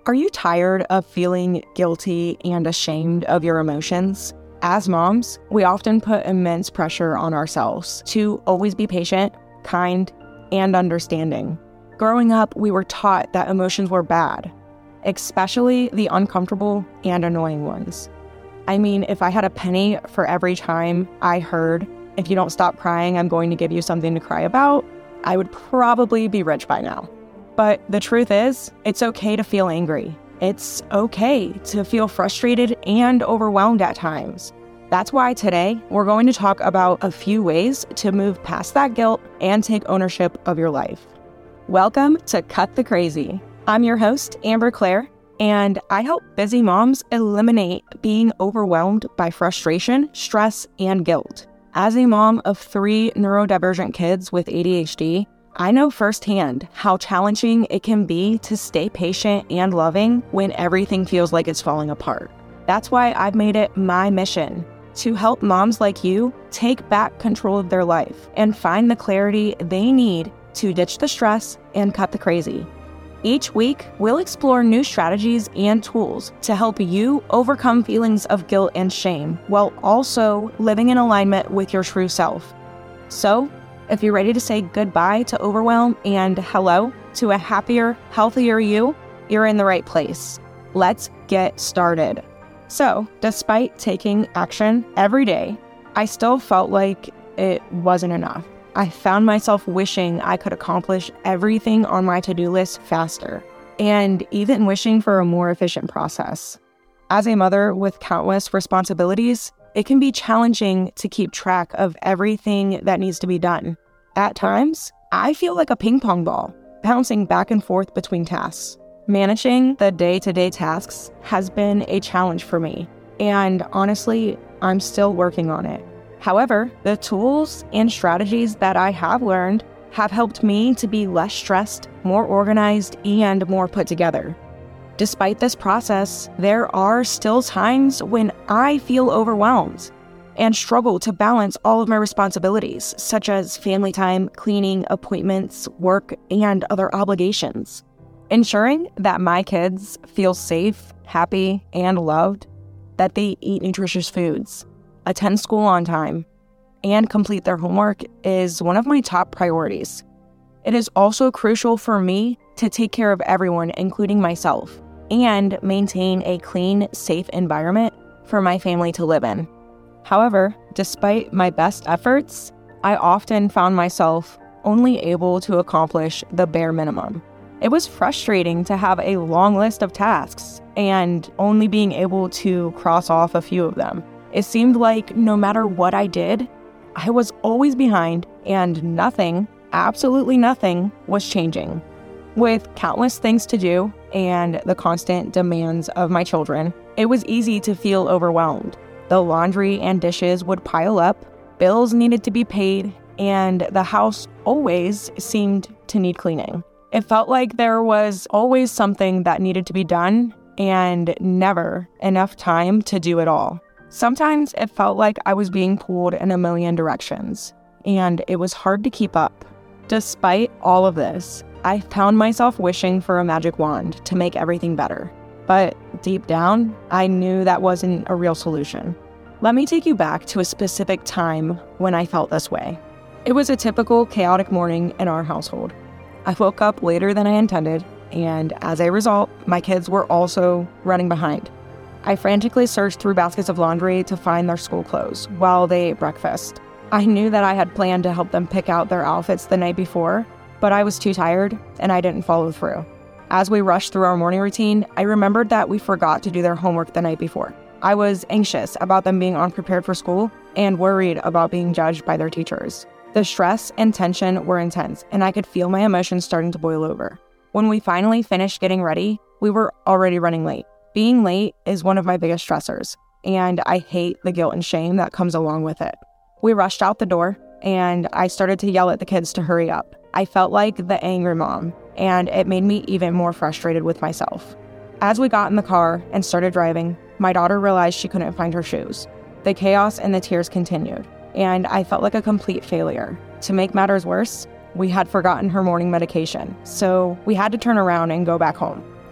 Are you tired of feeling guilty and ashamed of your emotions? As moms, we often put immense pressure on ourselves to always be patient, kind, and understanding. Growing up, we were taught that emotions were bad, especially the uncomfortable and annoying ones. I mean, if I had a penny for every time I heard, "If you don't stop crying, I'm going to give you something to cry about," I would probably be rich by now. But the truth is, it's okay to feel angry. It's okay to feel frustrated and overwhelmed at times. That's why today we're going to talk about a few ways to move past that guilt and take ownership of your life. Welcome to Cut the Crazy. I'm your host, Amber Claire, and I help busy moms eliminate being overwhelmed by frustration, stress, and guilt. As a mom of 3 neurodivergent kids with ADHD, I know firsthand how challenging it can be to stay patient and loving when everything feels like it's falling apart. That's why I've made it my mission to help moms like you take back control of their life and find the clarity they need to ditch the stress and cut the crazy. Each week, we'll explore new strategies and tools to help you overcome feelings of guilt and shame while also living in alignment with your true self. So, if you're ready to say goodbye to overwhelm and hello to a happier, healthier you, you're in the right place. Let's get started. So, despite taking action every day, I still felt like it wasn't enough. I found myself wishing I could accomplish everything on my to-do list faster, and even wishing for a more efficient process. As a mother with countless responsibilities, it can be challenging to keep track of everything that needs to be done. At times, I feel like a ping pong ball, bouncing back and forth between tasks. Managing the day-to-day tasks has been a challenge for me, and honestly, I'm still working on it. However, the tools and strategies that I have learned have helped me to be less stressed, more organized, and more put together. Despite this process, there are still times when I feel overwhelmed and struggle to balance all of my responsibilities, such as family time, cleaning, appointments, work, and other obligations. Ensuring that my kids feel safe, happy, and loved, that they eat nutritious foods, attend school on time, and complete their homework is one of my top priorities. It is also crucial for me to take care of everyone, including myself, and maintain a clean, safe environment for my family to live in. However, despite my best efforts, I often found myself only able to accomplish the bare minimum. It was frustrating to have a long list of tasks and only being able to cross off a few of them. It seemed like no matter what I did, I was always behind and nothing, absolutely nothing, was changing. With countless things to do and the constant demands of my children, it was easy to feel overwhelmed. The laundry and dishes would pile up, bills needed to be paid, and the house always seemed to need cleaning. It felt like there was always something that needed to be done and never enough time to do it all. Sometimes it felt like I was being pulled in a million directions, and it was hard to keep up. Despite all of this, I found myself wishing for a magic wand to make everything better. But deep down, I knew that wasn't a real solution. Let me take you back to a specific time when I felt this way. It was a typical chaotic morning in our household. I woke up later than I intended, and as a result, my kids were also running behind. I frantically searched through baskets of laundry to find their school clothes while they ate breakfast. I knew that I had planned to help them pick out their outfits the night before, but I was too tired and I didn't follow through. As we rushed through our morning routine, I remembered that we forgot to do their homework the night before. I was anxious about them being unprepared for school and worried about being judged by their teachers. The stress and tension were intense, and I could feel my emotions starting to boil over. When we finally finished getting ready, we were already running late. Being late is one of my biggest stressors, and I hate the guilt and shame that comes along with it. We rushed out the door, and I started to yell at the kids to hurry up. I felt like the angry mom, and it made me even more frustrated with myself. As we got in the car and started driving, my daughter realized she couldn't find her shoes. The chaos and the tears continued, and I felt like a complete failure. To make matters worse, we had forgotten her morning medication, so we had to turn around and go back home.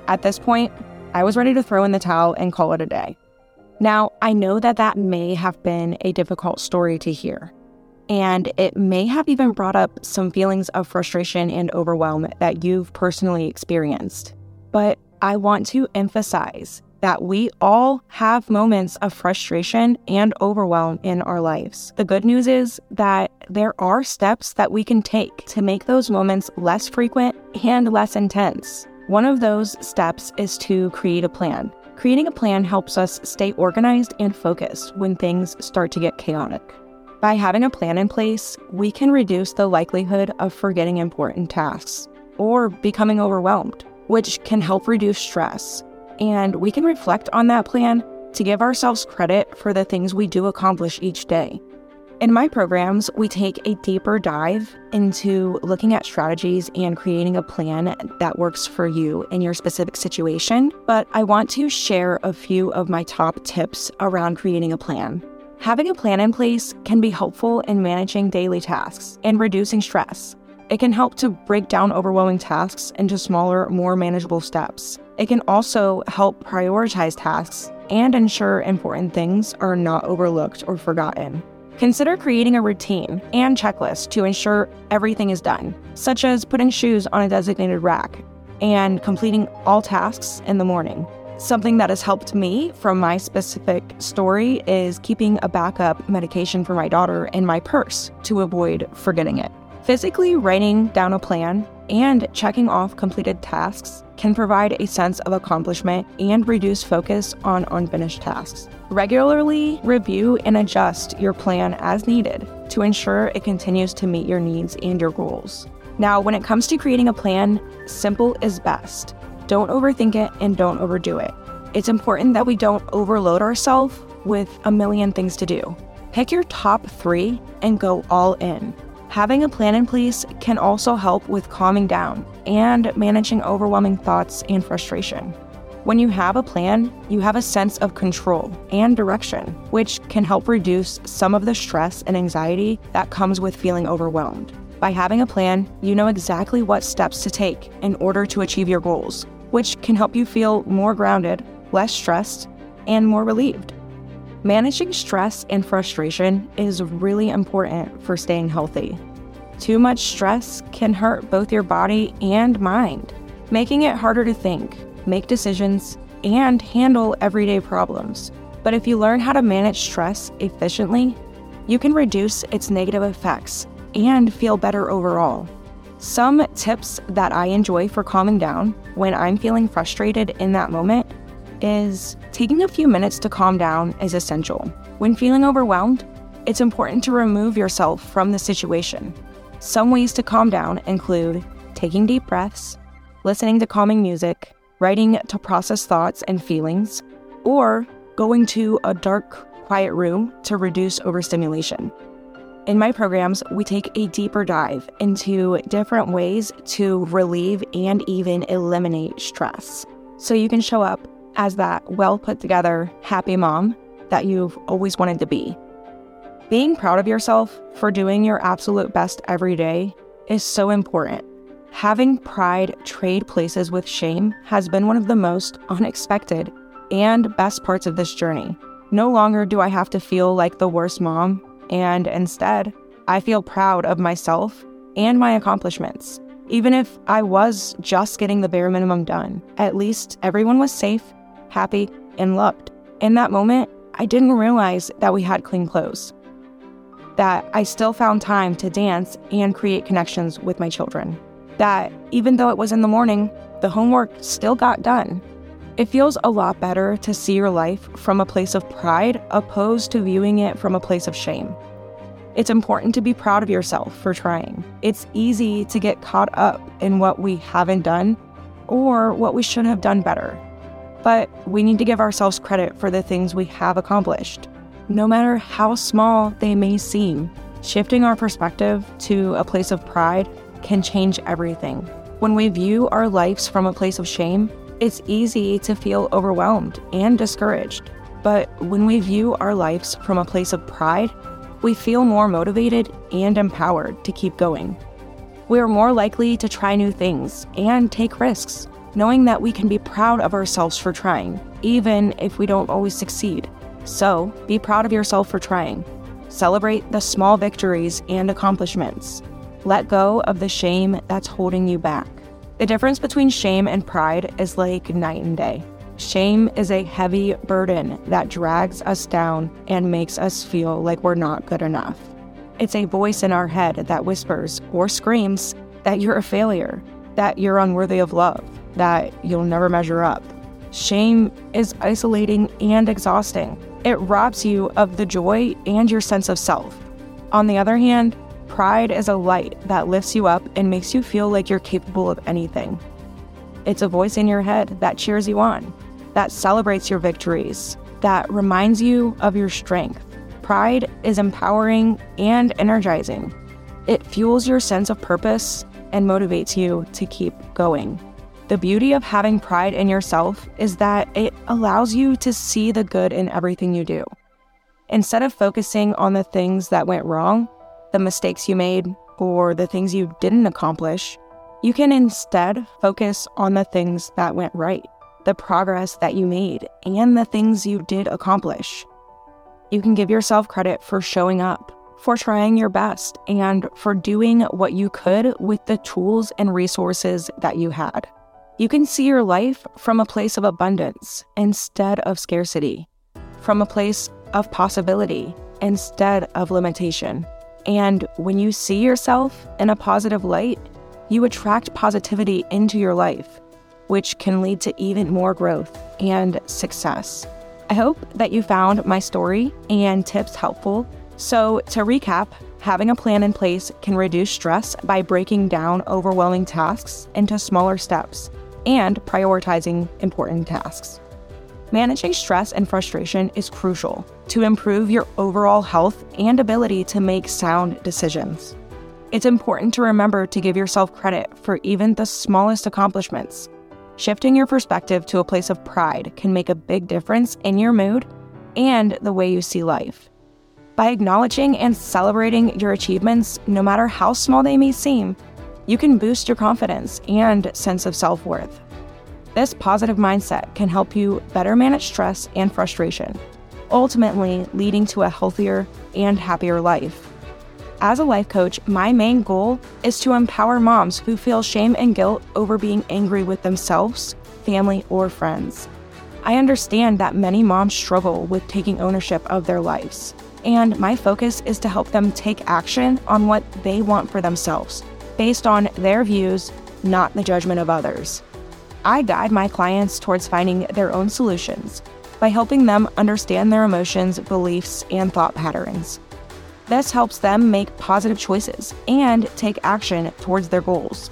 At this point, I was ready to throw in the towel and call it a day. Now, I know that may have been a difficult story to hear, and it may have even brought up some feelings of frustration and overwhelm that you've personally experienced. But I want to emphasize that we all have moments of frustration and overwhelm in our lives. The good news is that there are steps that we can take to make those moments less frequent and less intense. One of those steps is to create a plan. Creating a plan helps us stay organized and focused when things start to get chaotic. By having a plan in place, we can reduce the likelihood of forgetting important tasks or becoming overwhelmed, which can help reduce stress. And we can reflect on that plan to give ourselves credit for the things we do accomplish each day. In my programs, we take a deeper dive into looking at strategies and creating a plan that works for you in your specific situation, but I want to share a few of my top tips around creating a plan. Having a plan in place can be helpful in managing daily tasks and reducing stress. It can help to break down overwhelming tasks into smaller, more manageable steps. It can also help prioritize tasks and ensure important things are not overlooked or forgotten. Consider creating a routine and checklist to ensure everything is done, such as putting shoes on a designated rack and completing all tasks in the morning. Something that has helped me from my specific story is keeping a backup medication for my daughter in my purse to avoid forgetting it. Physically writing down a plan and checking off completed tasks can provide a sense of accomplishment and reduce focus on unfinished tasks. Regularly review and adjust your plan as needed to ensure it continues to meet your needs and your goals. Now, when it comes to creating a plan, simple is best. Don't overthink it and don't overdo it. It's important that we don't overload ourselves with a million things to do. Pick your top 3 and go all in. Having a plan in place can also help with calming down and managing overwhelming thoughts and frustration. When you have a plan, you have a sense of control and direction, which can help reduce some of the stress and anxiety that comes with feeling overwhelmed. By having a plan, you know exactly what steps to take in order to achieve your goals, which can help you feel more grounded, less stressed, and more relieved. Managing stress and frustration is really important for staying healthy. Too much stress can hurt both your body and mind, making it harder to think, make decisions, and handle everyday problems. But if you learn how to manage stress efficiently, you can reduce its negative effects and feel better overall. Some tips that I enjoy for calming down when I'm feeling frustrated in that moment is taking a few minutes to calm down is essential. When feeling overwhelmed, it's important to remove yourself from the situation. Some ways to calm down include taking deep breaths, listening to calming music, writing to process thoughts and feelings, or going to a dark, quiet room to reduce overstimulation. In my programs, we take a deeper dive into different ways to relieve and even eliminate stress, so you can show up as that well put together, happy mom that you've always wanted to be. Being proud of yourself for doing your absolute best every day is so important. Having pride trade places with shame has been one of the most unexpected and best parts of this journey. No longer do I have to feel like the worst mom, and instead, I feel proud of myself and my accomplishments. Even if I was just getting the bare minimum done, at least everyone was safe, happy, and loved. In that moment, I didn't realize that we had clean clothes, that I still found time to dance and create connections with my children, that even though it was in the morning, the homework still got done. It feels a lot better to see your life from a place of pride opposed to viewing it from a place of shame. It's important to be proud of yourself for trying. It's easy to get caught up in what we haven't done or what we should have done better. But we need to give ourselves credit for the things we have accomplished, no matter how small they may seem. Shifting our perspective to a place of pride can change everything. When we view our lives from a place of shame, it's easy to feel overwhelmed and discouraged. But when we view our lives from a place of pride, we feel more motivated and empowered to keep going. We are more likely to try new things and take risks, knowing that we can be proud of ourselves for trying, even if we don't always succeed. So, be proud of yourself for trying. Celebrate the small victories and accomplishments. Let go of the shame that's holding you back. The difference between shame and pride is like night and day. Shame is a heavy burden that drags us down and makes us feel like we're not good enough. It's a voice in our head that whispers or screams that you're a failure, that you're unworthy of love, that you'll never measure up. Shame is isolating and exhausting. It robs you of the joy and your sense of self. On the other hand, pride is a light that lifts you up and makes you feel like you're capable of anything. It's a voice in your head that cheers you on, that celebrates your victories, that reminds you of your strength. Pride is empowering and energizing. It fuels your sense of purpose and motivates you to keep going. The beauty of having pride in yourself is that it allows you to see the good in everything you do. Instead of focusing on the things that went wrong, the mistakes you made, or the things you didn't accomplish, you can instead focus on the things that went right, the progress that you made, and the things you did accomplish. You can give yourself credit for showing up, for trying your best, and for doing what you could with the tools and resources that you had. You can see your life from a place of abundance instead of scarcity, from a place of possibility instead of limitation. And when you see yourself in a positive light, you attract positivity into your life, which can lead to even more growth and success. I hope that you found my story and tips helpful. So to recap, having a plan in place can reduce stress by breaking down overwhelming tasks into smaller steps and prioritizing important tasks. Managing stress and frustration is crucial to improve your overall health and ability to make sound decisions. It's important to remember to give yourself credit for even the smallest accomplishments. Shifting your perspective to a place of pride can make a big difference in your mood and the way you see life. By acknowledging and celebrating your achievements, no matter how small they may seem, you can boost your confidence and sense of self-worth. This positive mindset can help you better manage stress and frustration, ultimately leading to a healthier and happier life. As a life coach, my main goal is to empower moms who feel shame and guilt over being angry with themselves, family, or friends. I understand that many moms struggle with taking ownership of their lives, and my focus is to help them take action on what they want for themselves, based on their views, not the judgment of others. I guide my clients towards finding their own solutions by helping them understand their emotions, beliefs, and thought patterns. This helps them make positive choices and take action towards their goals.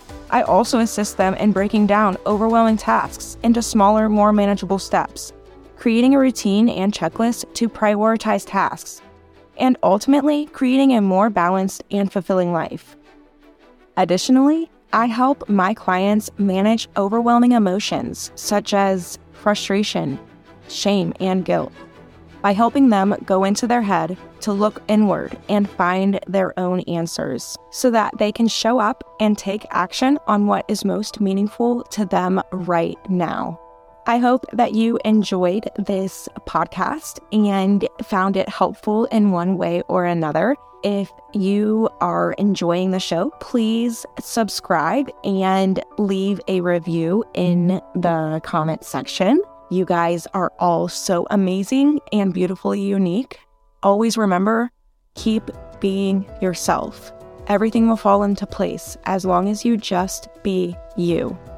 I also assist them in breaking down overwhelming tasks into smaller, more manageable steps, creating a routine and checklist to prioritize tasks, and ultimately creating a more balanced and fulfilling life. Additionally, I help my clients manage overwhelming emotions such as frustration, shame, and guilt by helping them go into their head to look inward and find their own answers so that they can show up and take action on what is most meaningful to them right now. I hope that you enjoyed this podcast and found it helpful in one way or another. If you are enjoying the show, please subscribe and leave a review in the comment section. You guys are all so amazing and beautifully unique. Always remember, keep being yourself. Everything will fall into place as long as you just be you.